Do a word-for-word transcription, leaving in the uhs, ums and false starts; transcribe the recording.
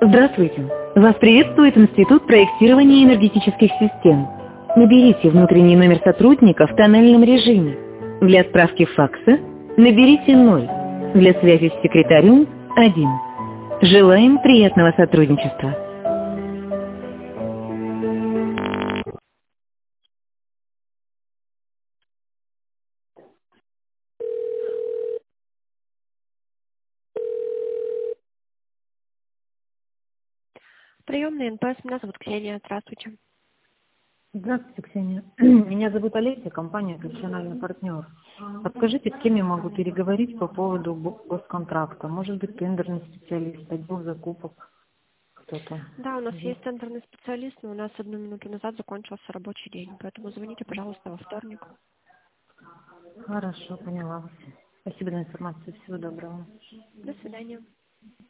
Здравствуйте. Вас приветствует Институт проектирования энергетических систем. Наберите внутренний номер сотрудника в тоннельном режиме. Для справки факса наберите ноль. Для связи с секретарем один. Желаем приятного сотрудничества. Приемный эн пэ эс, меня зовут Ксения, здравствуйте. Здравствуйте, Ксения. Меня зовут Олеся, компания «Профессиональный партнер». Подскажите, с кем я могу переговорить по поводу го- госконтракта? Может быть, тендерный специалист, отдел закупок, кто-то? Да, у нас есть тендерный специалист, но у нас одну минуту назад закончился рабочий день, поэтому звоните, пожалуйста, во вторник. Хорошо, поняла вас. Спасибо за информацию. Всего доброго. До свидания.